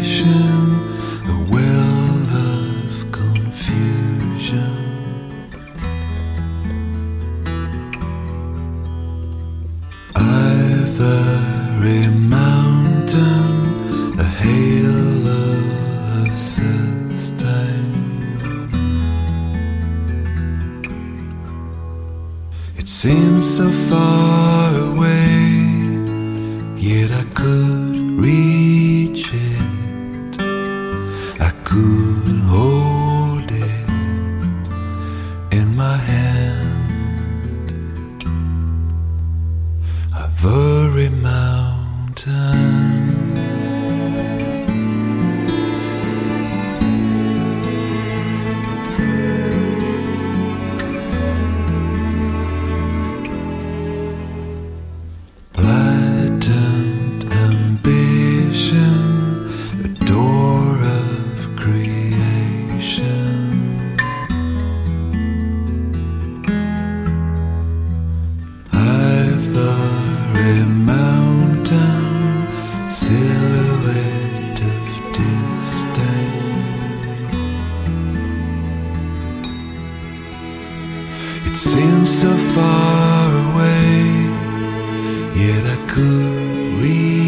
a well of confusion. Ivory mountain, a halo of sustain. It seems so far away, yet I could reach it. I could hold it in my hand. Ivory mountain. Blatant ambition, the door of creation. Ivory mountain, silhouette of disdain. It seems so far away, yet I could reach